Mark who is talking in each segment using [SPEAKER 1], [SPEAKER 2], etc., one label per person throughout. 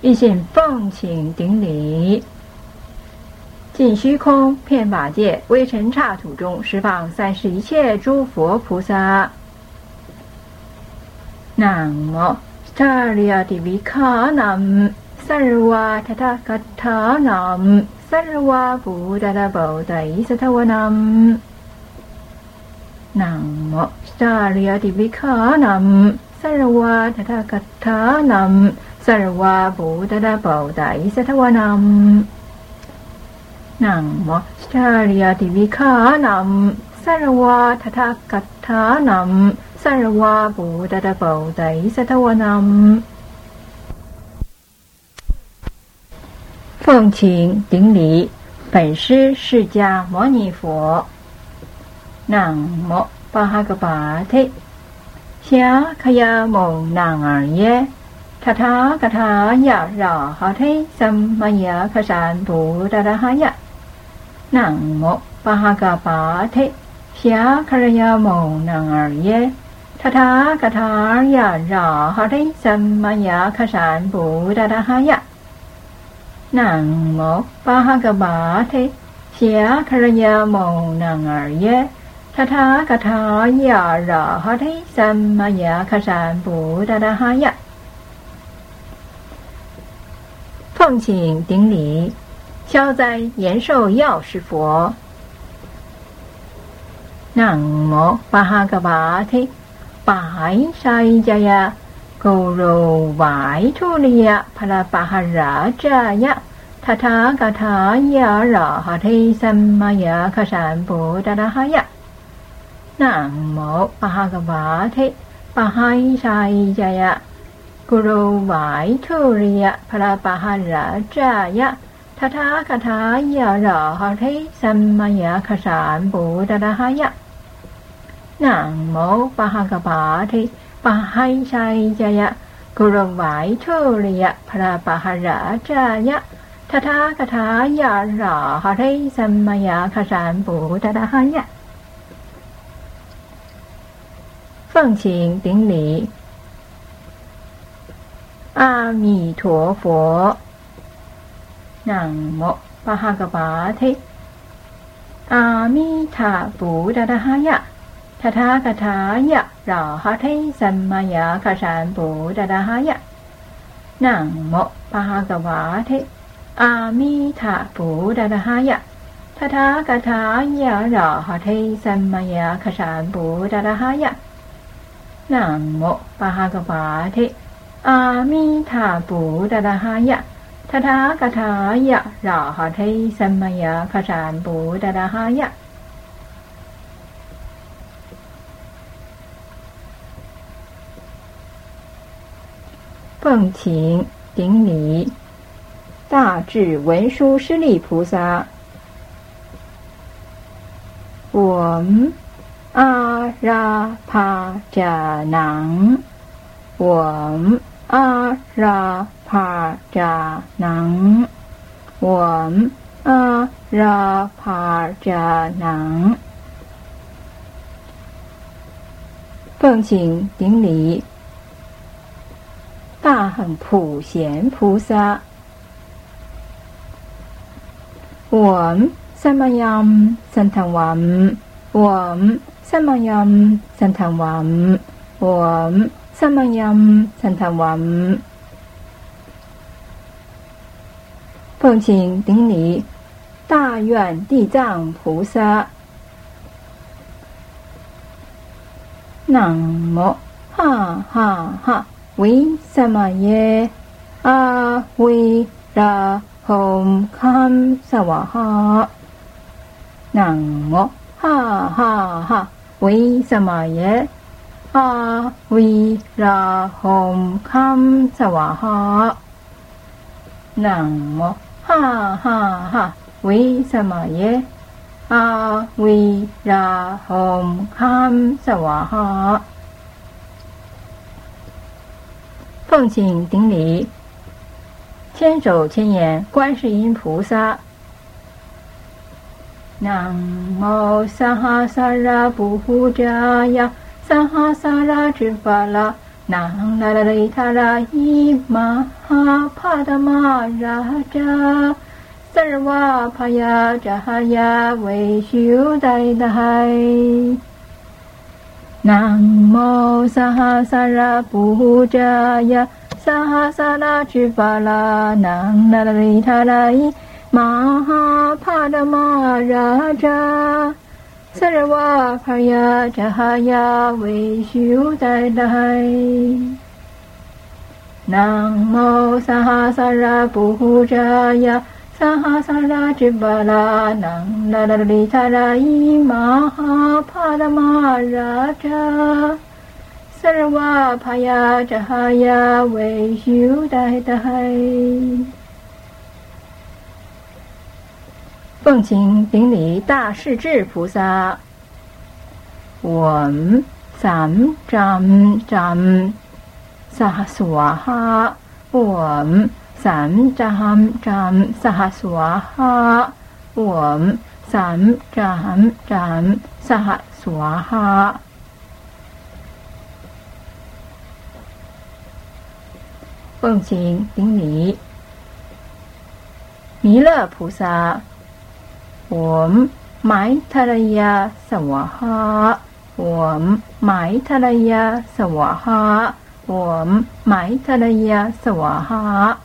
[SPEAKER 1] 一心奉请顶礼。尽虚空遍法界，微尘刹土中十方三世一切诸佛菩萨。南无萨利亚提维卡南萨尔瓦塔塔卡塔南萨尔瓦布达达布达伊萨塔瓦南。南无萨利亚提维卡南萨尔瓦塔塔卡塔南萨尔瓦布达达布达伊萨塔瓦南。南无萨利亚提维卡南萨尔瓦塔塔卡塔南萨尔瓦布达达布达伊萨塔瓦南。奉请顶礼本师释迦牟尼佛。南无巴哈噶巴提夏卡呀蒙南尔耶塔塔嘎塔呀拉哈提萨玛呀卡山布达达哈呀。南无巴哈噶巴提夏卡呀蒙南尔耶塔塔嘎塔呀拉哈提萨玛呀卡山布达达哈呀。南无巴哈噶巴提夏卡呀蒙南尔耶塔塔嘎塔呀拉哈提萨玛呀卡山布达达哈呀。奉请顶礼消灾延寿药师佛。南无巴哈噶巴提白沙伊迦呀勾柔歪图利呀帕拉巴哈拉扎呀塔塔嘎塔呀拉哈提萨玛呀卡山布达达哈呀。南无巴哈噶巴提巴哈沙伊迦呀咕噜歪图利呀帕拉巴哈拉扎呀塔塔嘎塔呀拉哈提萨玛呀卡山布达达哈呀。南无巴哈噶巴提巴哈沙伊迦呀咕噜歪图利呀帕拉巴哈拉扎呀塔塔嘎塔呀拉哈提萨玛呀卡山布达达哈呀。奉请顶礼阿弥陀佛。南无巴哈噶巴提阿弥塔布达达哈呀塔塔嘎塔呀拉哈提萨玛呀卡山布达达哈呀。南无巴哈噶巴提阿弥塔布达达哈呀塔塔嘎塔呀拉哈提萨玛呀卡山布达达哈呀。南无巴哈噶巴提阿弥塔布达达哈呀塔塔嘎塔呀拉哈提萨玛呀卡山布达达哈呀。奉请顶礼大智文殊师利菩萨。嗡阿拉帕迦囊嗡阿拉帕迦囊嗡阿拉帕迦囊。奉请顶礼大恒普贤菩萨。嗡萨玛扬三坛王嗡萨玛扬三坛王嗡萨玛扬三坛王。奉请顶礼大愿地藏菩萨。南无哈哈哈维萨玛耶阿维拉吽堪萨瓦哈。南无哈哈哈维萨玛耶阿维拉吽堪萨瓦哈。南无哈哈哈维萨玛耶阿维拉吽堪萨瓦哈。奉请顶礼千手千眼观世音菩萨。南无萨哈萨拉布呼扎呀萨哈萨拉支巴拉 Nang Lalalitara Maha Padma Raja Sarva Phaya Jahaya Vaishu Dai Dai Namo Sahasara Pujaya Sahasara Tripala Nang Lalalitara Maha Padma Raja Sarva Phaya Jahaya Vaishu Dai Dai Namo Sahasara Pujaya Sahasara Tripala Nang Lalalitara Maha Padma Raja Sarva Phaya Jahaya Vaishu Dai Dai奉请顶礼大势至菩萨。Om Sam Jam Jam Sahaswaha Om Sam Jam Jam Sahaswaha Om Sam Jam Jam Sahaswaha。奉请顶礼弥勒菩萨。Om Maitreya Swaha Om Maitreya Swaha Om Maitreya Swaha。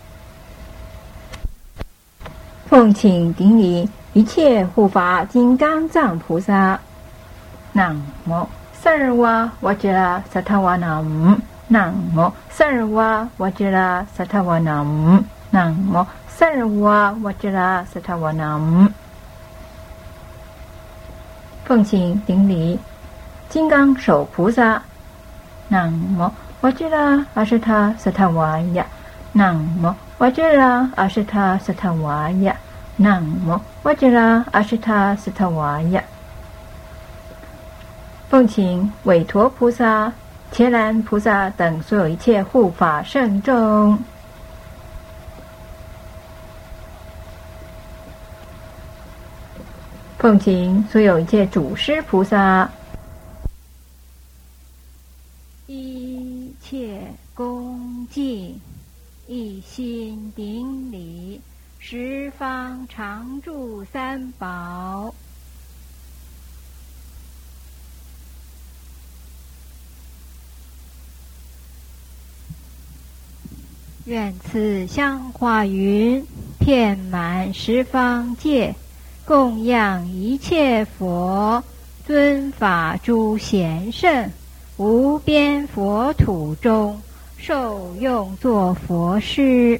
[SPEAKER 1] 奉请顶礼一切护法金刚藏菩萨。Namo Sarva Vajra Sattvanam Namo Sarva Vajra Sattvanam Namo Sarva Vajra Sattvanam。奉请顶礼金刚手菩萨。Namo Vajra Ashta Sattavaya Namo Vajra Ashta Sattavaya Namo Vajra Ashta Sattavaya。奉请韦陀菩萨、伽蓝菩萨等所有一切护法圣众。奉请所有一切祖师菩萨。一切恭敬，一心顶礼，十方常住三宝。愿此香花云遍满十方界，供养一切佛，尊法诸贤圣，无边佛土中受用作佛事。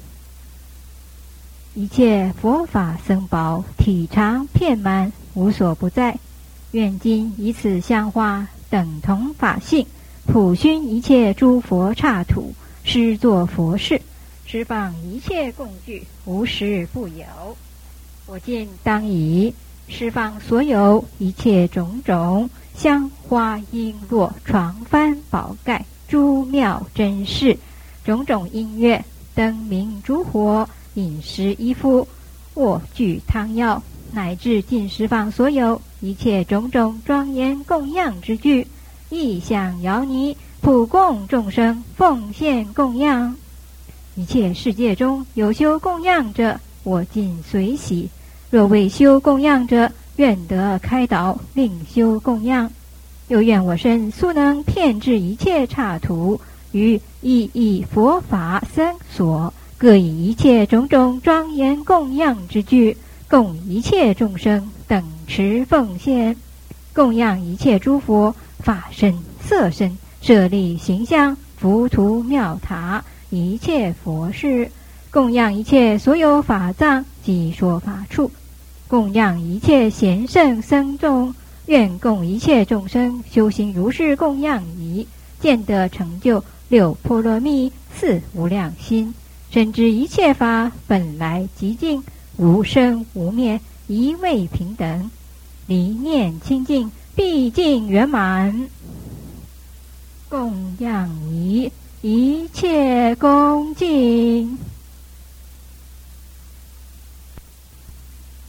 [SPEAKER 1] 一切佛法僧宝体常遍满，无所不在。愿今以此香花等同法性，普熏一切诸佛刹土，施作佛事，十方一切供具，无时不有。我今当以十方所有一切种种香花璎珞床幡宝盖诸妙珍饰，种种音乐灯明烛火饮食衣服卧具汤药，乃至尽十方所有一切种种庄严供养之具，意象摇泥普供众生，奉献供养。一切世界中有修供养者，我尽随喜；若未修供养者，愿得开导，另修供养。又愿我身速能遍至一切刹土，于意义佛法僧所，各以一切种种庄严供养之具，供一切众生等持奉献，供养一切诸佛法身色身，舍利形象浮屠妙塔，一切佛事，供养一切所有法藏及说法处，供养一切贤圣僧众，愿供一切众生修行如是供养仪，见得成就六波罗蜜四无量心，深知一切法本来极净，无生无灭，一味平等，离念清净，毕竟圆满。供养仪一切恭敬。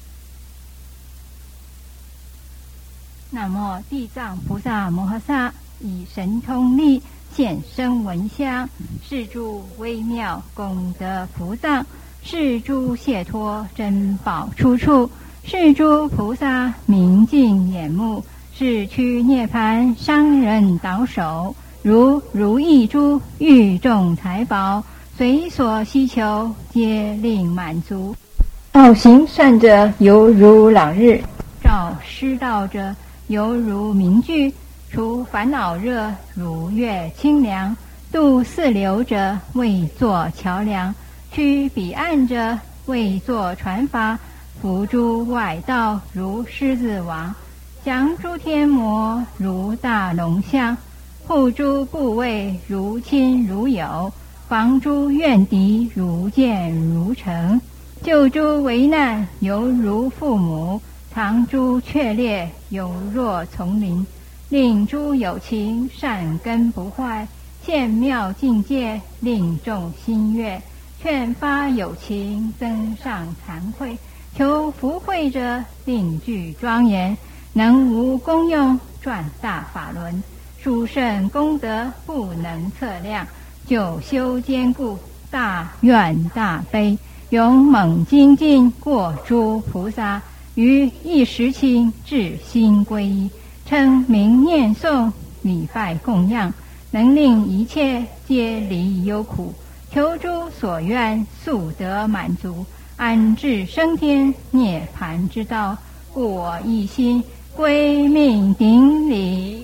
[SPEAKER 1] 南无地藏菩萨摩诃萨。 以神通力现身闻香，是诸微妙功德福藏，是诸解脱珍宝出处，是诸菩萨明镜眼目，是趋涅盘商人倒手，如意珠玉众财宝，随所希求皆令满足。道行善者犹如朗日，照施道者犹如明炬，除烦恼热如月清凉，渡四流者为作桥梁，驱彼岸者为作船筏，伏诸外道如狮子王，降诸天魔如大龙象，护诸部位如亲如友，防诸怨敌如箭如城，救诸危难犹如父母，藏诸雀猎犹若丛林，令诸有情善根不坏，现妙境界令众心悦，劝发有情增上惭愧，求福慧者令具庄严，能无功用转大法轮，殊胜功德不能测量，久修坚固大愿大悲，勇猛精进过诸菩萨，于一时期至心归依，称名念诵礼拜供养，能令一切皆离忧苦，求诸所愿速得满足，安置升天涅盘之道，故我一心归命顶礼。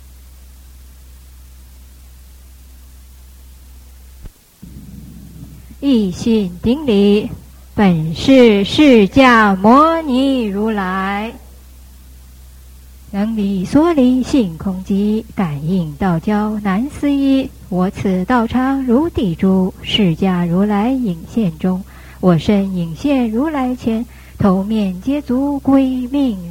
[SPEAKER 1] 一心顶礼，本是释迦牟尼如来。能离所离性空寂，感应道交难思议。我此道场如地珠，释迦如来影现中，我身影现如来前，头面皆足归命